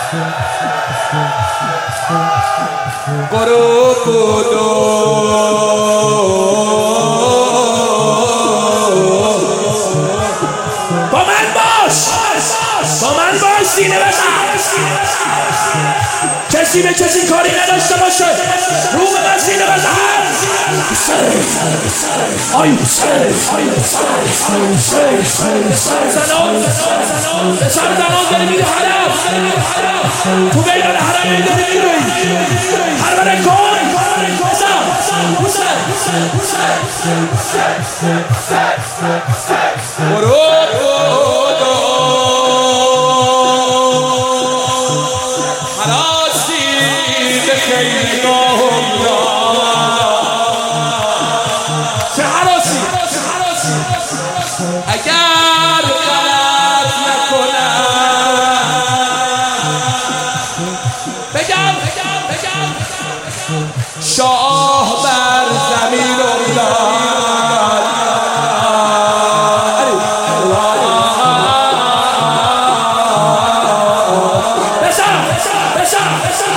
غروب بودو با من باش سینه بزن کسی به کسی کاری نداشته باشه رو به من سینه بزن آی زنان داری میری حرم تو بیدان حرم این داری میری حرمانه کن اگر غلط نکنم بگم شاه بر زمین افتاد بسر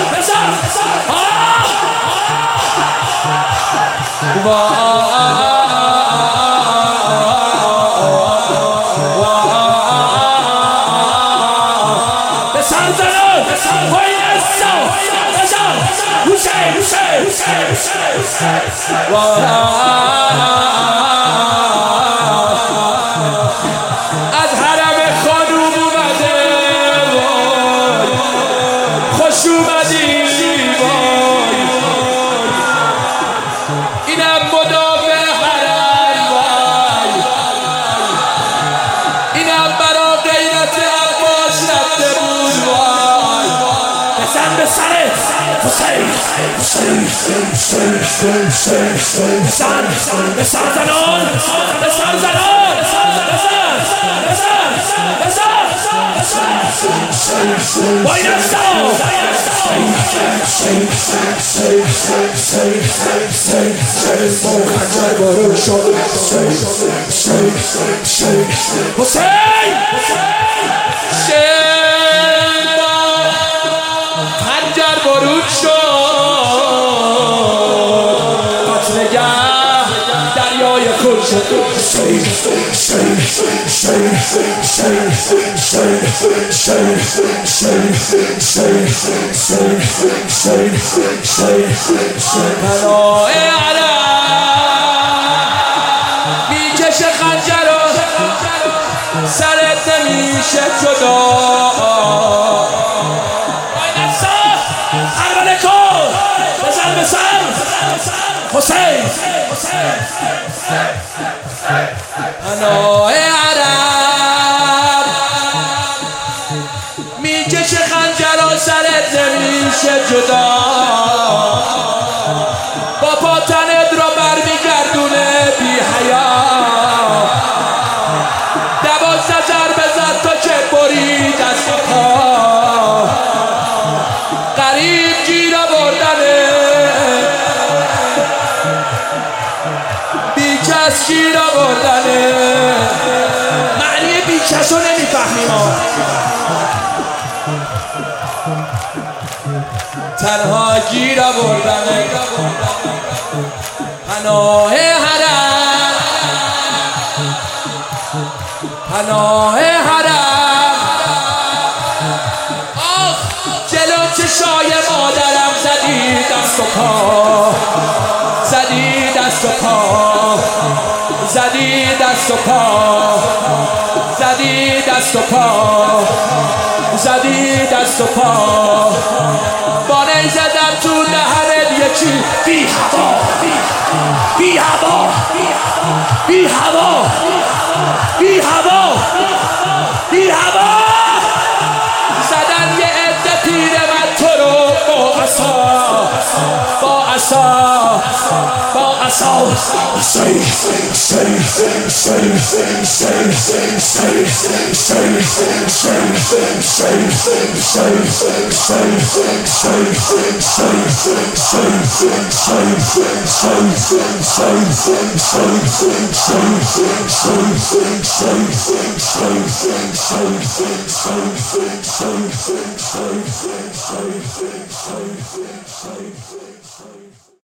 از حرم خانوم اومده خوش اومدی اینم مدافع حرم اینم برا غیرت عباس رفته بود بزن به سرت بسر زنان با این حسین خنجر برود شد قتلگاه دریای کل شد پناه عرب میکشه خنجر و سرت نمیشه جدا حسین پناه عرب میکشه خنجر و سرت نمیشه جدا با پاتنت را برمیگردونه بی حیا 12 ضربه زد تا که برید از پا غریب گیر آوردنه بیکس گیر آوردنه معنی بیکس رو نمیفهمیم تنها گیر آوردنه پناه حرم آخ جلو چشای مادرم زدی دست و پا زدی دست و پا با نیزدم تو دهنت یکی بی هوا زدن یه عده پیرمرد تو رو با عصا soul.